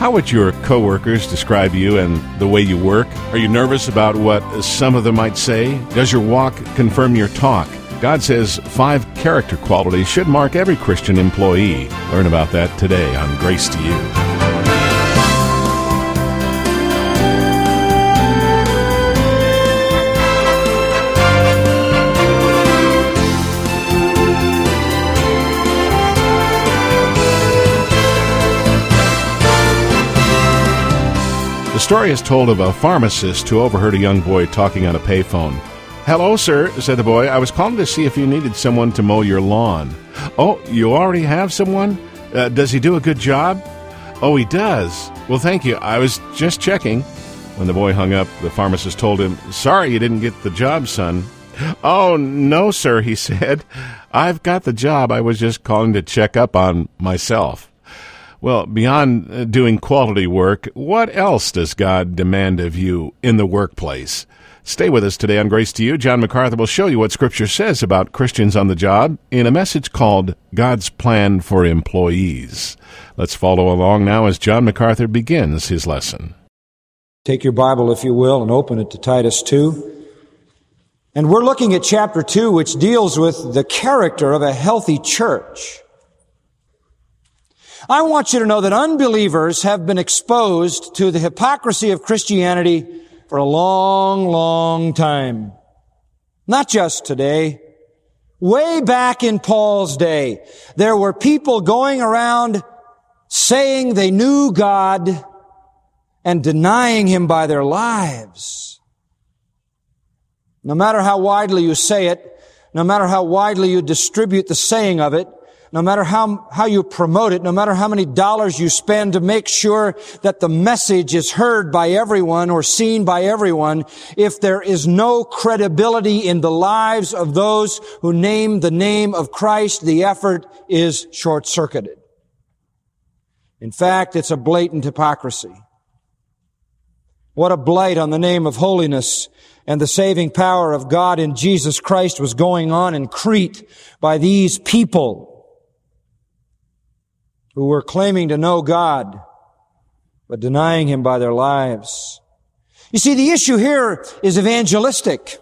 How would your coworkers describe you and the way you work? Are you nervous about what some of them might say? Does your walk confirm your talk? God says 5 character qualities should mark every Christian employee. Learn about that today on Grace to You. The story is told of a pharmacist who overheard a young boy talking on a payphone. "Hello, sir," said the boy. "I was calling to see if you needed someone to mow your lawn." "Oh, you already have someone? Does he do a good job?" "Oh, he does." "Well, thank you. I was just checking." When the boy hung up, the pharmacist told him, "Sorry you didn't get the job, son." "Oh, no, sir," he said. "I've got the job. I was just calling to check up on myself." Well, beyond doing quality work, what else does God demand of you in the workplace? Stay with us today on Grace to You. John MacArthur will show you what Scripture says about Christians on the job in a message called God's Plan for Employees. Let's follow along now as John MacArthur begins his lesson. Take your Bible, if you will, and open it to Titus 2. And we're looking at chapter 2, which deals with the character of a healthy church. I want you to know that unbelievers have been exposed to the hypocrisy of Christianity for a long, long time. Not just today. Way back in Paul's day, there were people going around saying they knew God and denying Him by their lives. No matter how widely you say it, no matter how widely you distribute the saying of it, no matter how you promote it, no matter how many dollars you spend to make sure that the message is heard by everyone or seen by everyone, if there is no credibility in the lives of those who name the name of Christ, the effort is short-circuited. In fact, it's a blatant hypocrisy. What a blight on the name of holiness and the saving power of God in Jesus Christ was going on in Crete by these people who were claiming to know God, but denying Him by their lives. You see, the issue here is evangelistic.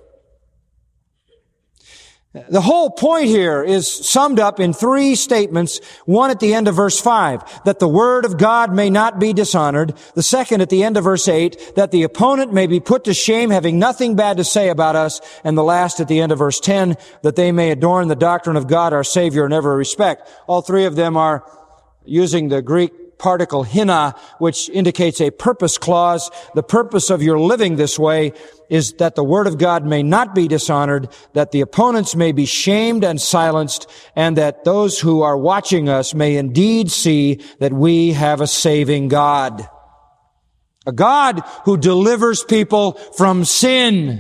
The whole point here is summed up in 3 statements. One at the end of verse 5, that the Word of God may not be dishonored. The second at the end of verse 8, that the opponent may be put to shame, having nothing bad to say about us. And the last at the end of verse 10, that they may adorn the doctrine of God our Savior in every respect. All 3 of them are using the Greek particle hina, which indicates a purpose clause. The purpose of your living this way is that the Word of God may not be dishonored, that the opponents may be shamed and silenced, and that those who are watching us may indeed see that we have a saving God. A God who delivers people from sin.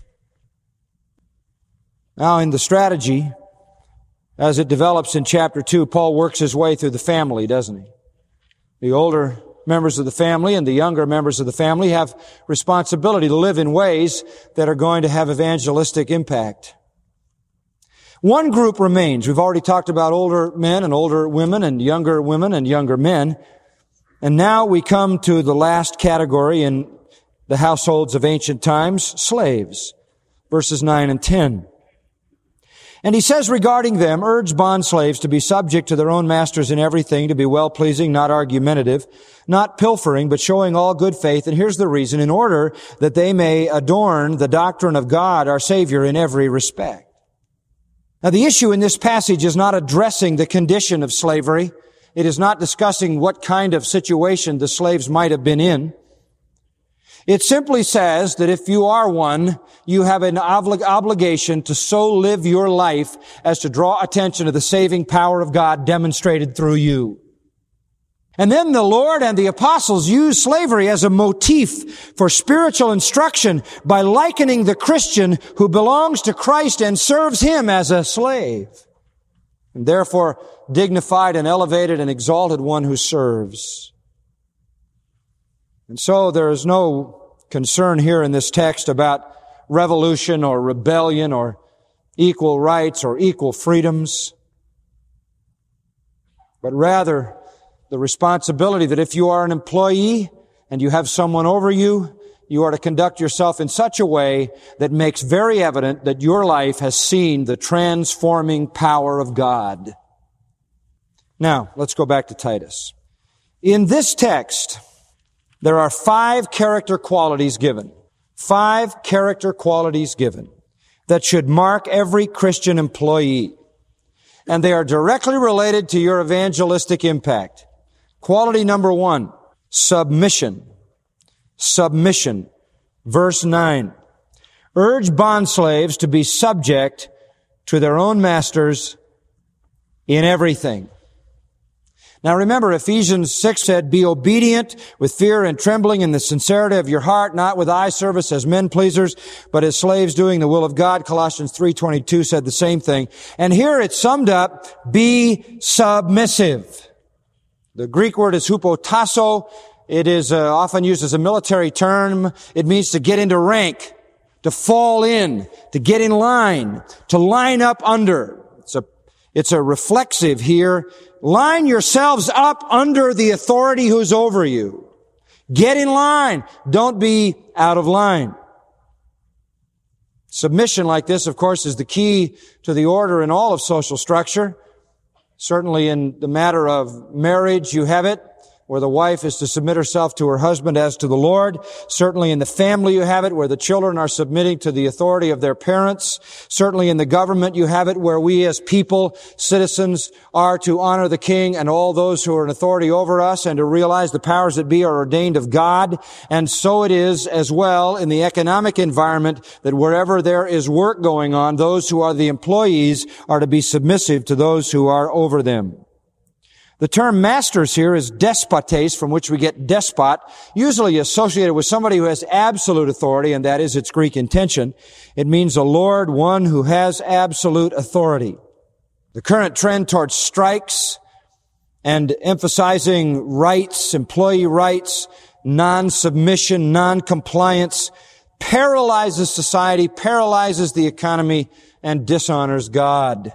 Now, in the strategy, as it develops in chapter 2, Paul works his way through the family, doesn't he? The older members of the family and the younger members of the family have responsibility to live in ways that are going to have evangelistic impact. One group remains. We've already talked about older men and older women and younger men. And now we come to the last category in the households of ancient times, slaves. Verses 9 and 10. And he says regarding them, urge bondslaves to be subject to their own masters in everything, to be well-pleasing, not argumentative, not pilfering, but showing all good faith. And here's the reason, in order that they may adorn the doctrine of God, our Savior, in every respect. Now, the issue in this passage is not addressing the condition of slavery. It is not discussing what kind of situation the slaves might have been in. It simply says that if you are one, you have an obligation to so live your life as to draw attention to the saving power of God demonstrated through you. And then the Lord and the apostles use slavery as a motif for spiritual instruction by likening the Christian who belongs to Christ and serves Him as a slave, and therefore dignified and elevated and exalted one who serves. And so there is no concern here in this text about revolution or rebellion or equal rights or equal freedoms, but rather the responsibility that if you are an employee and you have someone over you, you are to conduct yourself in such a way that makes very evident that your life has seen the transforming power of God. Now, let's go back to Titus. In this text, there are 5 character qualities given. 5 character qualities given that should mark every Christian employee. And they are directly related to your evangelistic impact. Quality number 1, submission. Submission. Verse 9. Urge bondslaves to be subject to their own masters in everything. Now remember, Ephesians 6 said, be obedient with fear and trembling in the sincerity of your heart, not with eye service as men pleasers, but as slaves doing the will of God. Colossians 3:22 said the same thing. And here it's summed up, be submissive. The Greek word is hupotasso. It is often used as a military term. It means to get into rank, to fall in, to get in line, to line up under. It's a reflexive here. Line yourselves up under the authority who's over you. Get in line. Don't be out of line. Submission like this, of course, is the key to the order in all of social structure. Certainly in the matter of marriage, you have it, where the wife is to submit herself to her husband as to the Lord. Certainly in the family you have it, where the children are submitting to the authority of their parents. Certainly in the government you have it, where we as people, citizens, are to honor the king and all those who are in authority over us and to realize the powers that be are ordained of God. And so it is as well in the economic environment that wherever there is work going on, those who are the employees are to be submissive to those who are over them. The term masters here is despotes, from which we get despot, usually associated with somebody who has absolute authority, and that is its Greek intension. It means a lord, one who has absolute authority. The current trend towards strikes and emphasizing rights, employee rights, non-submission, non-compliance, paralyzes society, paralyzes the economy, and dishonors God.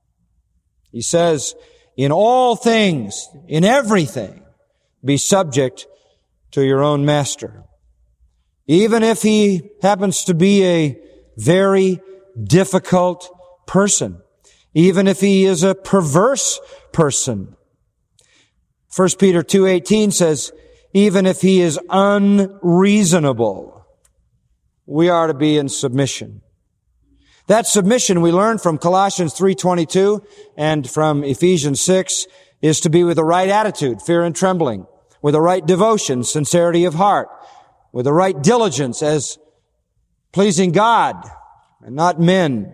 He says, in all things, in everything, be subject to your own master. Even if he happens to be a very difficult person. Even if he is a perverse person. 1 Peter 2:18 says, even if he is unreasonable, we are to be in submission. That submission we learn from Colossians 3:22 and from Ephesians 6 is to be with the right attitude, fear and trembling, with the right devotion, sincerity of heart, with the right diligence as pleasing God and not men.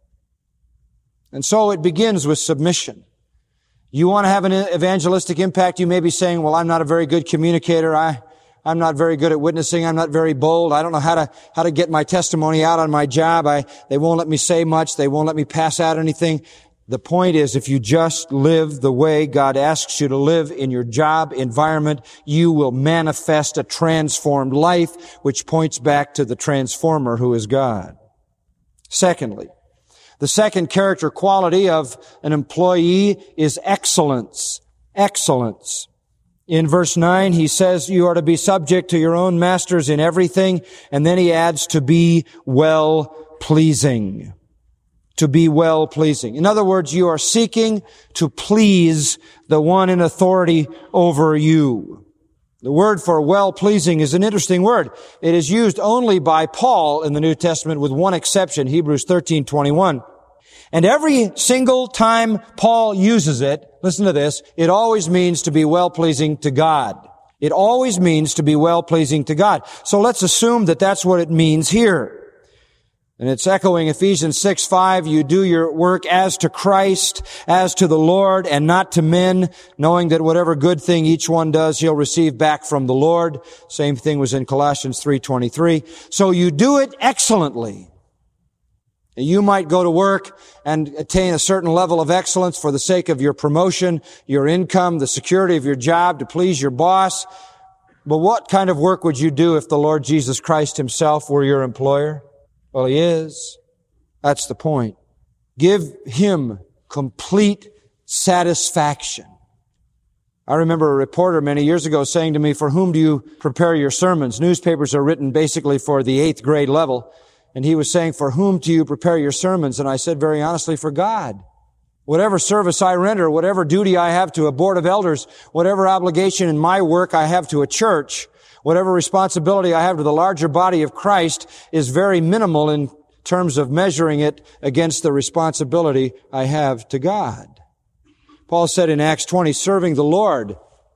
And so it begins with submission. You want to have an evangelistic impact, you may be saying, well, I'm not a very good communicator. I'm not very good at witnessing. I'm not very bold. I don't know how to get my testimony out on my job. They won't let me say much. They won't let me pass out anything. The point is, if you just live the way God asks you to live in your job environment, you will manifest a transformed life, which points back to the transformer who is God. Secondly, the second character quality of an employee is excellence. Excellence. In verse 9, he says you are to be subject to your own masters in everything, and then he adds to be well-pleasing. To be well-pleasing. In other words, you are seeking to please the one in authority over you. The word for well-pleasing is an interesting word. It is used only by Paul in the New Testament with one exception, Hebrews 13:21. And every single time Paul uses it, listen to this, it always means to be well-pleasing to God. It always means to be well-pleasing to God. So let's assume that that's what it means here. And it's echoing Ephesians 6:5, you do your work as to Christ, as to the Lord, and not to men, knowing that whatever good thing each one does, he'll receive back from the Lord. Same thing was in Colossians 3:23. So you do it excellently. You might go to work and attain a certain level of excellence for the sake of your promotion, your income, the security of your job, to please your boss. But what kind of work would you do if the Lord Jesus Christ himself were your employer? Well, he is. That's the point. Give him complete satisfaction. I remember a reporter many years ago saying to me, "For whom do you prepare your sermons?" Newspapers are written basically for the 8th grade level. And he was saying, "For whom do you prepare your sermons?" And I said very honestly, for God. Whatever service I render, whatever duty I have to a board of elders, whatever obligation in my work I have to a church, whatever responsibility I have to the larger body of Christ is very minimal in terms of measuring it against the responsibility I have to God. Paul said in Acts 20, serving the Lord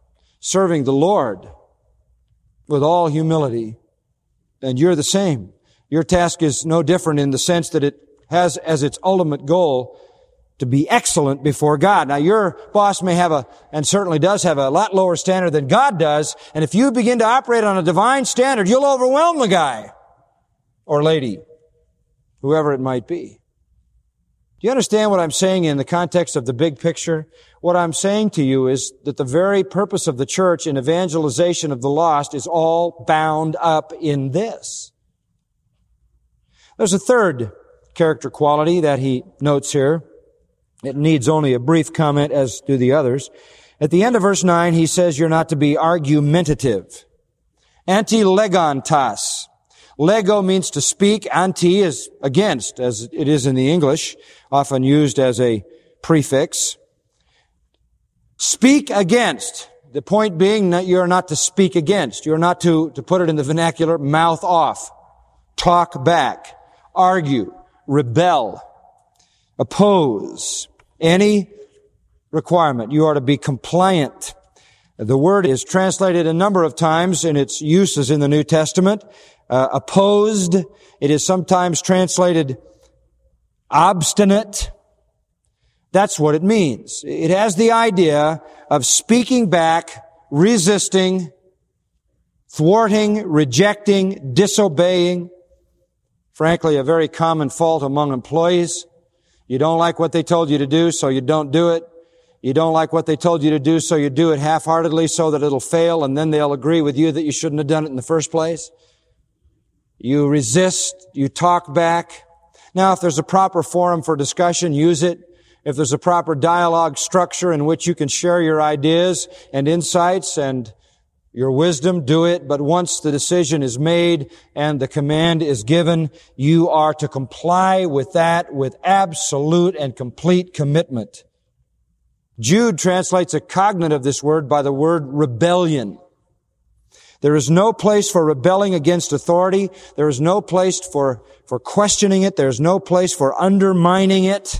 with all humility. And you're the same. Your task is no different in the sense that it has as its ultimate goal to be excellent before God. Now, your boss may have and certainly does have a lot lower standard than God does, and if you begin to operate on a divine standard, you'll overwhelm the guy or lady, whoever it might be. Do you understand what I'm saying in the context of the big picture? What I'm saying to you is that the very purpose of the church in evangelization of the lost is all bound up in this. There's a third character quality that he notes here. It needs only a brief comment, as do the others. At the end of verse 9, he says you're not to be argumentative. Anti-legontas. Lego means to speak. Anti is against, as it is in the English, often used as a prefix. Speak against. The point being that you're not to speak against. You're not to put it in the vernacular, mouth off, talk back, argue, rebel, oppose. Any requirement. You are to be compliant. The word is translated a number of times in its uses in the New Testament. Opposed. It is sometimes translated obstinate. That's what it means. It has the idea of speaking back, resisting, thwarting, rejecting, disobeying. Frankly, a very common fault among employees. You don't like what they told you to do, so you don't do it. You don't like what they told you to do, so you do it half-heartedly so that it'll fail, and then they'll agree with you that you shouldn't have done it in the first place. You resist, you talk back. Now, if there's a proper forum for discussion, use it. If there's a proper dialogue structure in which you can share your ideas and insights and your wisdom, do it. But once the decision is made and the command is given, you are to comply with that with absolute and complete commitment. Jude translates a cognate of this word by the word rebellion. There is no place for rebelling against authority. There is no place for questioning it. There is no place for undermining it.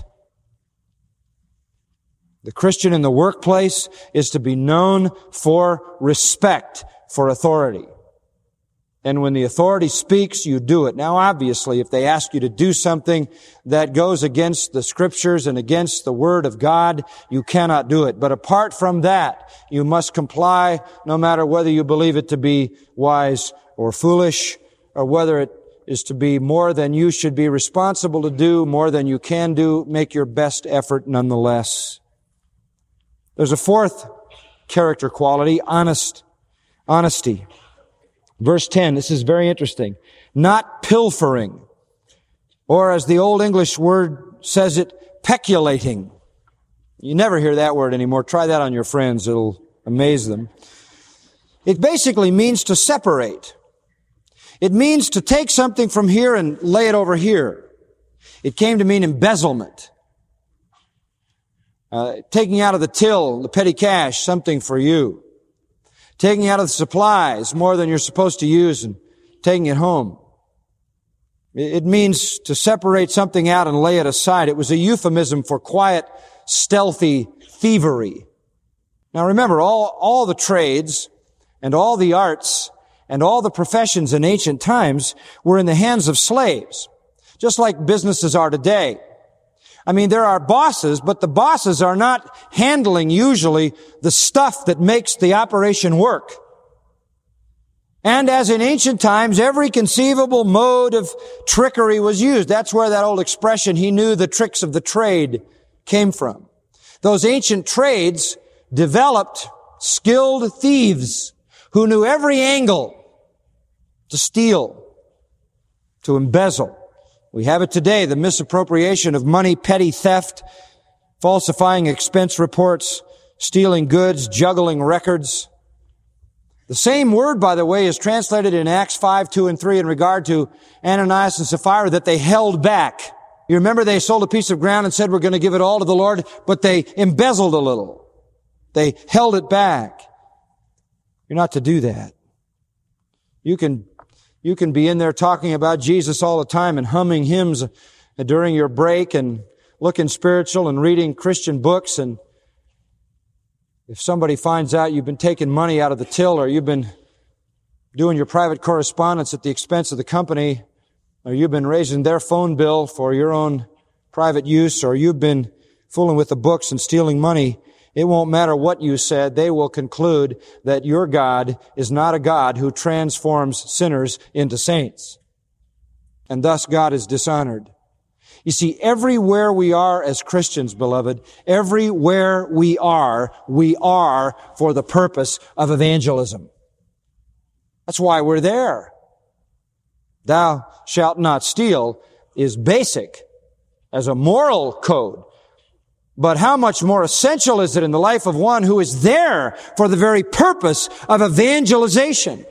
The Christian in the workplace is to be known for respect for authority. And when the authority speaks, you do it. Now, obviously, if they ask you to do something that goes against the Scriptures and against the Word of God, you cannot do it. But apart from that, you must comply no matter whether you believe it to be wise or foolish, or whether it is to be more than you should be responsible to do, more than you can do. Make your best effort nonetheless. There's a fourth character quality, honesty. Verse 10, this is very interesting. Not pilfering, or as the Old English word says it, peculating. You never hear that word anymore. Try that on your friends. It'll amaze them. It basically means to separate. It means to take something from here and lay it over here. It came to mean embezzlement. Taking out of the till, the petty cash, something for you. Taking out of the supplies more than you're supposed to use and taking it home. It means to separate something out and lay it aside. It was a euphemism for quiet, stealthy thievery. Now remember, all the trades and all the arts and all the professions in ancient times were in the hands of slaves, just like businesses are today. I mean, there are bosses, but the bosses are not handling usually the stuff that makes the operation work. And as in ancient times, every conceivable mode of trickery was used. That's where that old expression, he knew the tricks of the trade, came from. Those ancient trades developed skilled thieves who knew every angle to steal, to embezzle. We have it today, the misappropriation of money, petty theft, falsifying expense reports, stealing goods, juggling records. The same word, by the way, is translated in Acts 5, 2, and 3 in regard to Ananias and Sapphira, that they held back. You remember they sold a piece of ground and said, we're going to give it all to the Lord, but they embezzled a little. They held it back. You're not to do that. You can be in there talking about Jesus all the time and humming hymns during your break and looking spiritual and reading Christian books, and if somebody finds out you've been taking money out of the till, or you've been doing your private correspondence at the expense of the company, or you've been raising their phone bill for your own private use, or you've been fooling with the books and stealing money, it won't matter what you said. They will conclude that your God is not a God who transforms sinners into saints. And thus God is dishonored. You see, everywhere we are as Christians, beloved, everywhere we are for the purpose of evangelism. That's why we're there. Thou shalt not steal is basic as a moral code. But how much more essential is it in the life of one who is there for the very purpose of evangelization?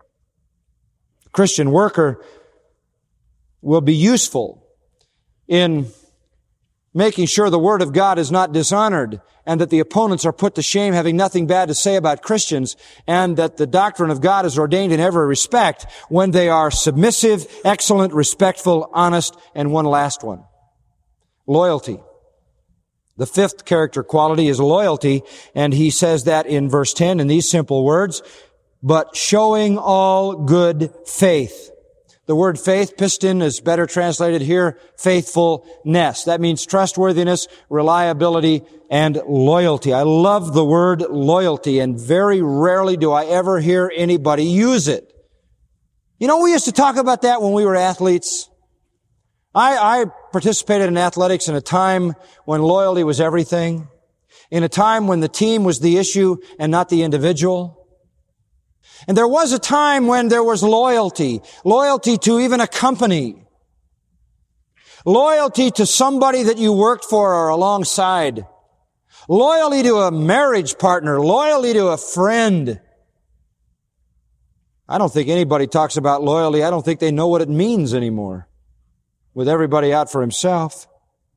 A Christian worker will be useful in making sure the Word of God is not dishonored, and that the opponents are put to shame, having nothing bad to say about Christians, and that the doctrine of God is ordained in every respect when they are submissive, excellent, respectful, honest, and one last one. Loyalty. The fifth character quality is loyalty, and he says that in verse 10 in these simple words, but showing all good faith. The word faith, piston, is better translated here, faithfulness. That means trustworthiness, reliability, and loyalty. I love the word loyalty, and very rarely do I ever hear anybody use it. You know, we used to talk about that when we were athletes. I participated in athletics in a time when loyalty was everything, in a time when the team was the issue and not the individual. And there was a time when there was loyalty to even a company, loyalty to somebody that you worked for or alongside, loyalty to a marriage partner, loyalty to a friend. I don't think anybody talks about loyalty. I don't think they know what it means anymore, with everybody out for himself.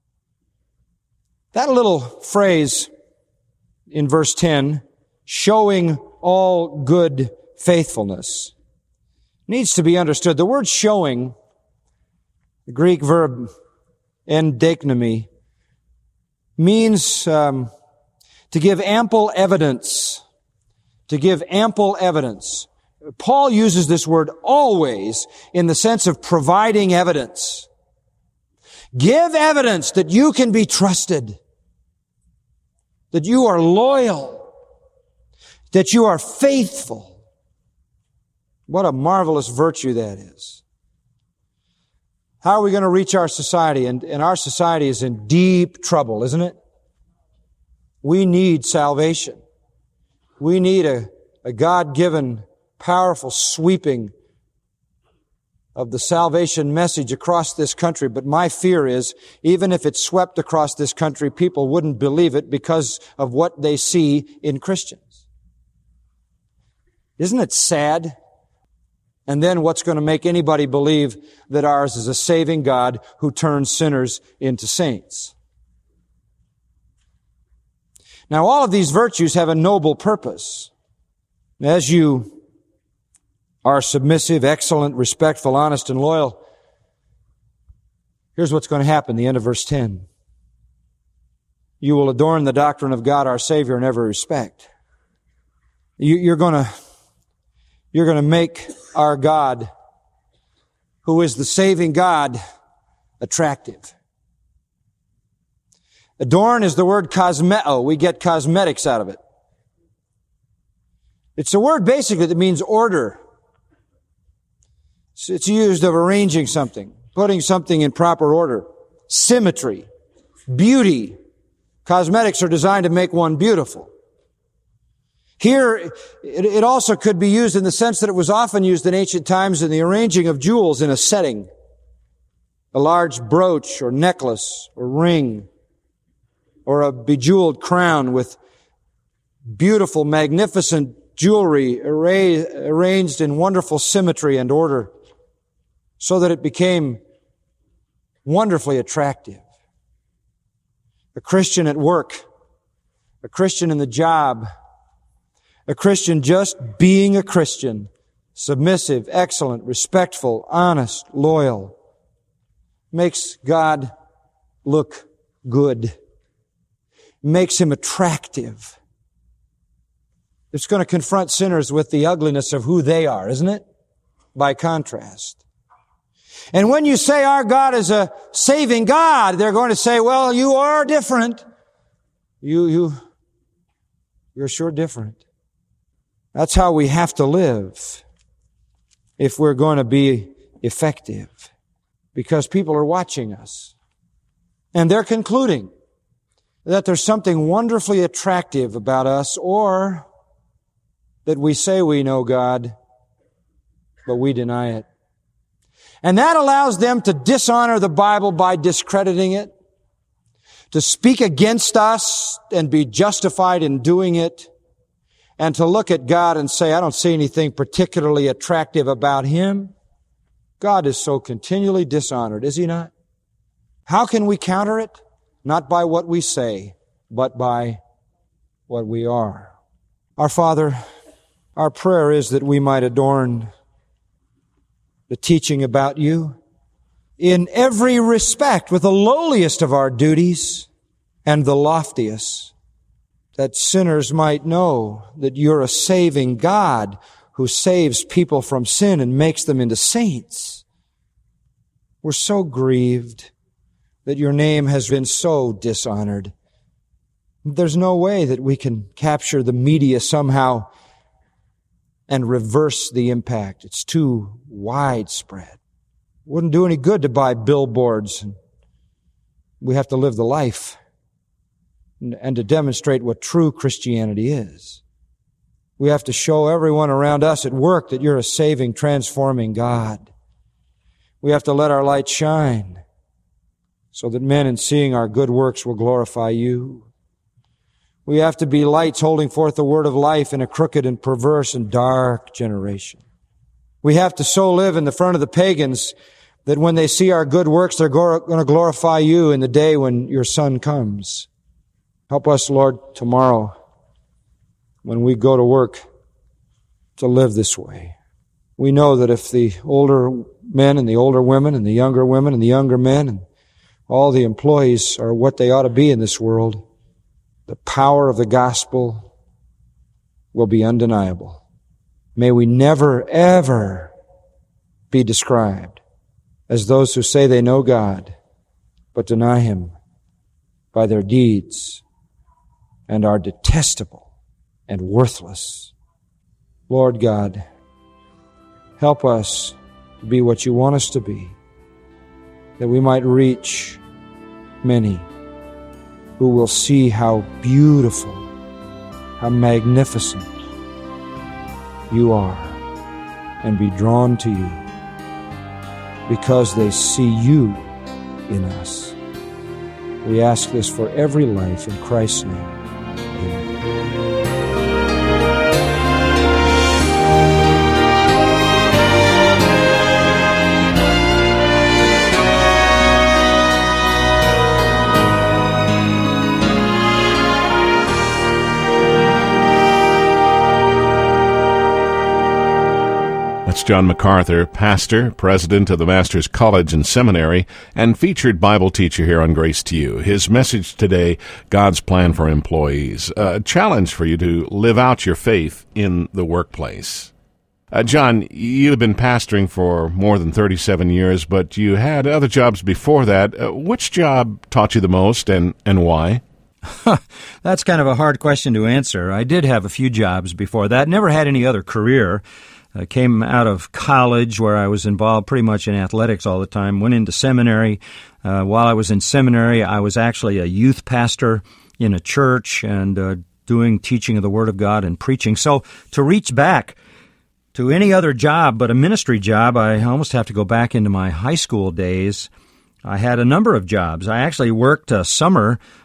That little phrase in verse 10, showing all good faithfulness, needs to be understood. The word showing, the Greek verb endeknomi, means to give ample evidence. To give ample evidence. Paul uses this word always in the sense of providing evidence. Give evidence that you can be trusted, that you are loyal, that you are faithful. What a marvelous virtue that is. How are we going to reach our society? And our society is in deep trouble, isn't it? We need salvation. We need a God-given, powerful sweeping of the salvation message across this country. But my fear is, even if it swept across this country, people wouldn't believe it because of what they see in Christians. Isn't it sad? And then what's going to make anybody believe that ours is a saving God who turns sinners into saints? Now, all of these virtues have a noble purpose. As you are submissive, excellent, respectful, honest, and loyal, here's what's going to happen, the end of verse 10. You will adorn the doctrine of God our Savior in every respect. You're going to make our God, who is the saving God, attractive. Adorn is the word cosmeo. We get cosmetics out of it. It's a word basically that means order. It's used of arranging something, putting something in proper order. Symmetry, beauty. Cosmetics are designed to make one beautiful. Here, it also could be used in the sense that it was often used in ancient times in the arranging of jewels in a setting. A large brooch or necklace or ring or a bejeweled crown with beautiful, magnificent jewelry arranged in wonderful symmetry and order so that it became wonderfully attractive. A Christian at work, a Christian in the job, a Christian just being a Christian, submissive, excellent, respectful, honest, loyal, makes God look good, makes Him attractive. It's going to confront sinners with the ugliness of who they are, isn't it? By contrast. And when you say our God is a saving God, they're going to say, well, you are different. You're sure different. That's how we have to live if we're going to be effective, because people are watching us. And they're concluding that there's something wonderfully attractive about us, or that we say we know God, but we deny it. And that allows them to dishonor the Bible by discrediting it, to speak against us and be justified in doing it, and to look at God and say, I don't see anything particularly attractive about Him. God is so continually dishonored, is He not? How can we counter it? Not by what we say, but by what we are. Our Father, our prayer is that we might adorn the teaching about You in every respect with the lowliest of our duties and the loftiest, that sinners might know that You're a saving God who saves people from sin and makes them into saints. We're so grieved that Your name has been so dishonored. There's no way that we can capture the media somehow and reverse the impact. It's too widespread. Wouldn't do any good to buy billboards. We have to live the life and to demonstrate what true Christianity is. We have to show everyone around us at work that You're a saving, transforming God. We have to let our light shine so that men in seeing our good works will glorify You. We have to be lights holding forth the word of life in a crooked and perverse and dark generation. We have to so live in the front of the pagans that when they see our good works, they're going to glorify You in the day when Your Son comes. Help us, Lord, tomorrow when we go to work to live this way. We know that if the older men and the older women and the younger women and the younger men and all the employees are what they ought to be in this world, the power of the gospel will be undeniable. May we never, ever be described as those who say they know God, but deny Him by their deeds and are detestable and worthless. Lord God, help us to be what You want us to be, that we might reach many who will see how beautiful, how magnificent You are, and be drawn to You because they see You in us. We ask this for every life in Christ's name. Amen. That's John MacArthur, pastor, president of the Master's College and Seminary, and featured Bible teacher here on Grace to You. His message today, God's plan for employees. A challenge for you to live out your faith in the workplace. John, you've been pastoring for more than 37 years, but you had other jobs before that. Which job taught you the most, and why? That's kind of a hard question to answer. I did have a few jobs before that. Never had any other career. I came out of college where I was involved pretty much in athletics all the time, went into seminary. While I was in seminary, I was actually a youth pastor in a church and doing teaching of the Word of God and preaching. So to reach back to any other job but a ministry job, I almost have to go back into my high school days. I had a number of jobs. I actually worked a summer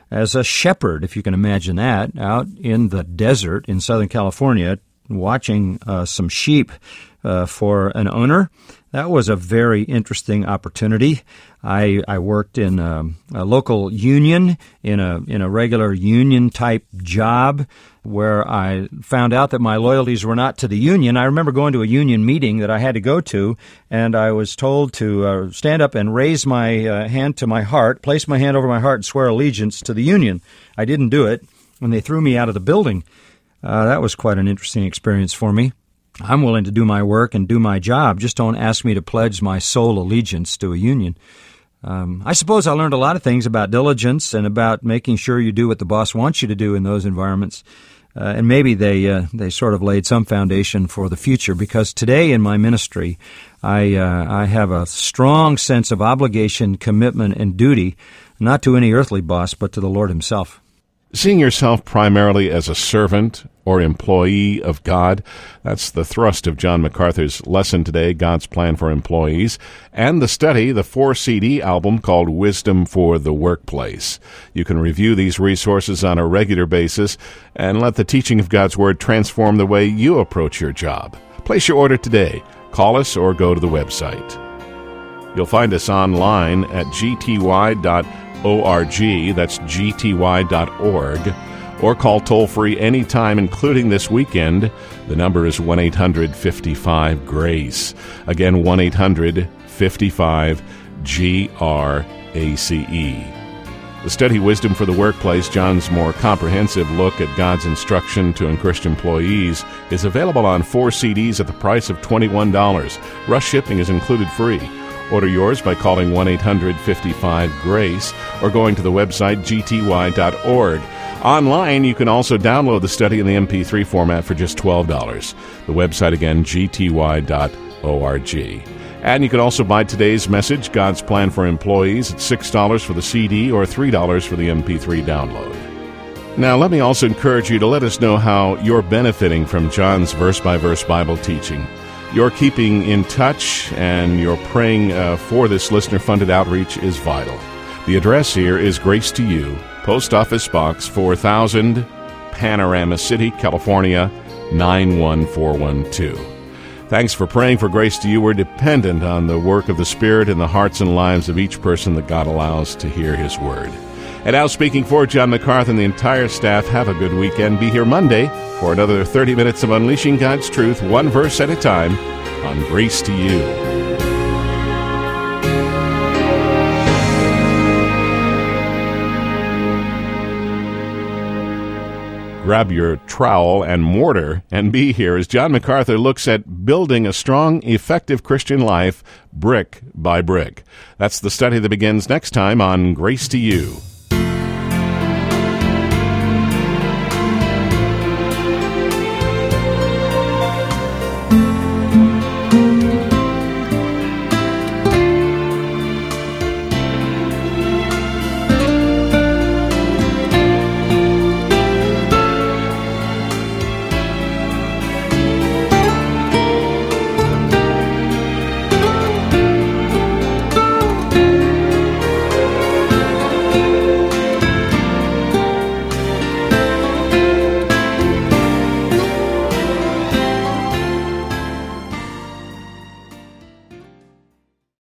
as a shepherd, if you can imagine that, out in the desert in Southern California, watching some sheep for an owner. That was a very interesting opportunity. I worked in a local union, in a regular union-type job, where I found out that my loyalties were not to the union. I remember going to a union meeting that I had to go to, and I was told to stand up and raise my hand to my heart, place my hand over my heart, and swear allegiance to the union. I didn't do it, and they threw me out of the building. That was quite an interesting experience for me. I'm willing to do my work and do my job. Just don't ask me to pledge my sole allegiance to a union. I suppose I learned a lot of things about diligence and about making sure you do what the boss wants you to do in those environments. And maybe they sort of laid some foundation for the future, because today in my ministry, I have a strong sense of obligation, commitment, and duty, not to any earthly boss, but to the Lord himself. Seeing yourself primarily as a servant or employee of God, that's the thrust of John MacArthur's lesson today, God's Plan for Employees, and the study, the 4-CD album called Wisdom for the Workplace. You can review these resources on a regular basis and let the teaching of God's Word transform the way you approach your job. Place your order today. Call us or go to the website. You'll find us online at gty.org, that's gty.org, or call toll-free anytime, including this weekend. The number is 1-800-55-GRACE. Again, 1-800-55-GRACE. The study Wisdom for the Workplace, John's more comprehensive look at God's instruction to encourage employees, is available on 4 CDs at the price of $21. Rush shipping is included free. Order yours by calling 1-800-55-GRACE or going to the website gty.org. Online, you can also download the study in the MP3 format for just $12. The website again, gty.org. And you can also buy today's message, God's Plan for Employees, at $6 for the CD or $3 for the MP3 download. Now, let me also encourage you to let us know how you're benefiting from John's verse-by-verse Bible teaching. Your keeping in touch and your praying for this listener-funded outreach is vital. The address here is Grace to You, Post Office Box 4000, Panorama City, California, 91412. Thanks for praying for Grace to You. We're dependent on the work of the Spirit in the hearts and lives of each person that God allows to hear His Word. And now, speaking for John MacArthur and the entire staff, have a good weekend. Be here Monday for another 30 minutes of unleashing God's truth, one verse at a time, on Grace to You. Grab your trowel and mortar and be here as John MacArthur looks at building a strong, effective Christian life brick by brick. That's the study that begins next time on Grace to You.